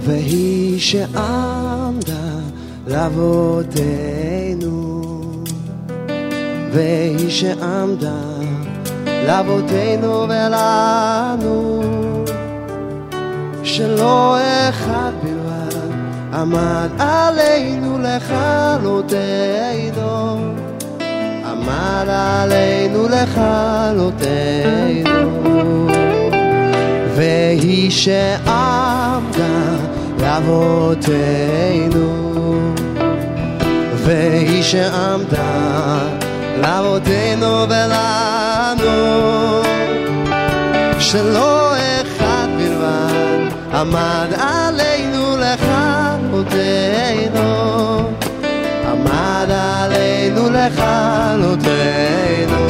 והיא שעמדה לאבותינו, והיא שעמדה לאבותינו ולנו, שלא אחד בלבד עמד עלינו לכלותנו, עמד עלינו לכלותנו. והיא שעמדה לאבותינו, והיא שעמדה לאבותינו ולנו, שלא אחד בלבד עמד עלינו לכלותנו, עמד עלינו לכלותנו.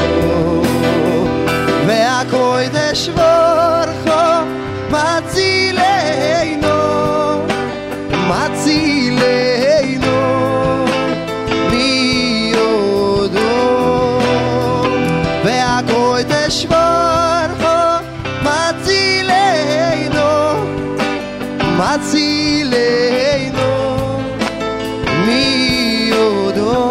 והקודש ברוך מצילנו, מצילנו מיודו. והקודש ברוך מצילנו, מצילנו מיודו.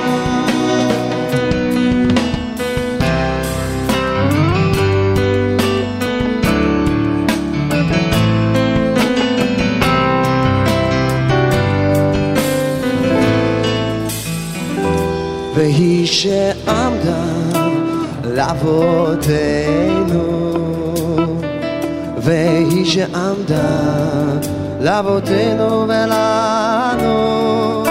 והיא שעמדה לאבותינו, והיא שעמדה לאבותינו ולנו,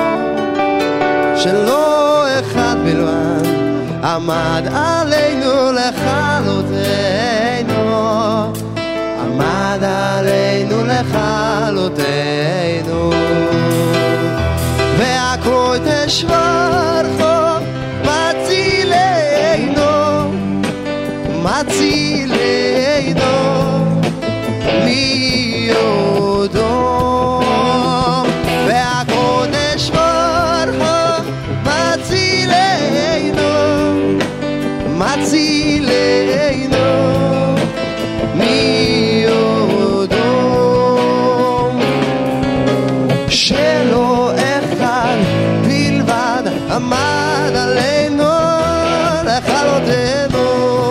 שלא אחד בלבד עמד עלינו לכלותנו, עמד עלינו לכלותנו. והקודש ברוך מצילנו, מצילנו מיודו. והקודש ברוך מצילנו, מצילנו מיודו. שלא אחד בלבד עמד עלינו לכלותנו,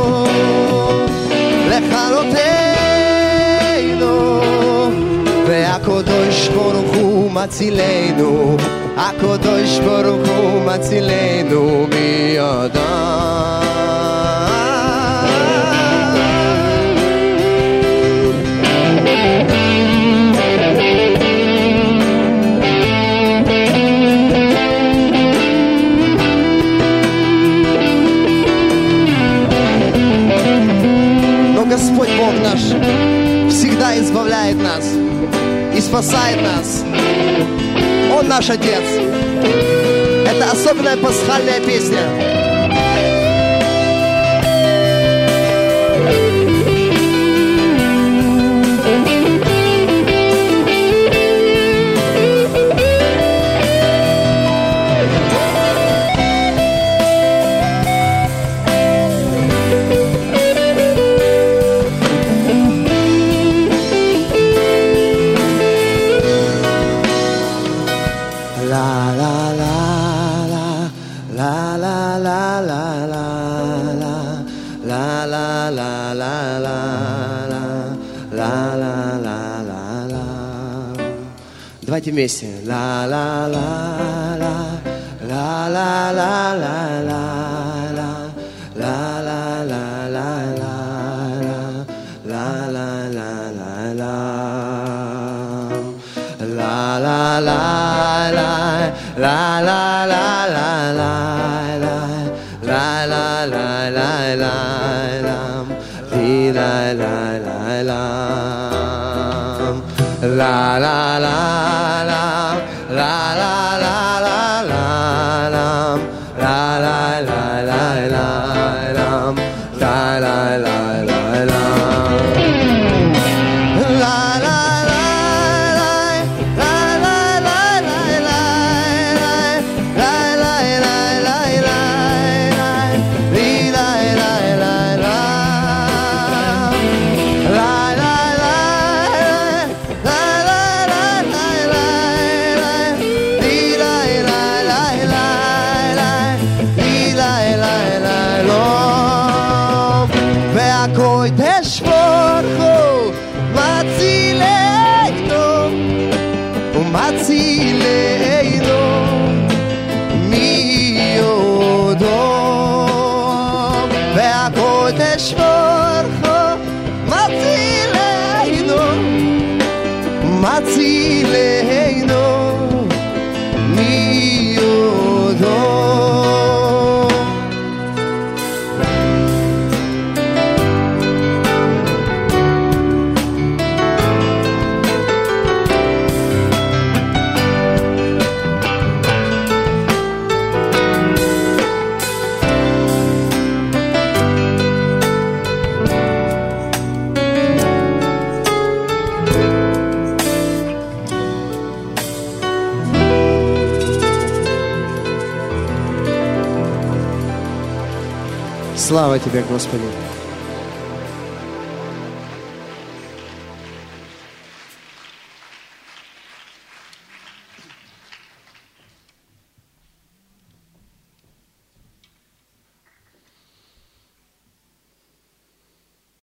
לכלותנו. והקדוש ברוך הוא מצילנו, הקדוש ברוך הוא מצילנו מידם. Господь Бог наш всегда избавляет нас и спасает нас. Он наш Отец. Это особенная пасхальная песня. Давайте вместе. Ла ла ла ла ла ла ла ла ла ла ла ла ла ла ла ла הצילנו מיודו והקודש ברוך מצילנו מיודו. Слава Тебе, Господи!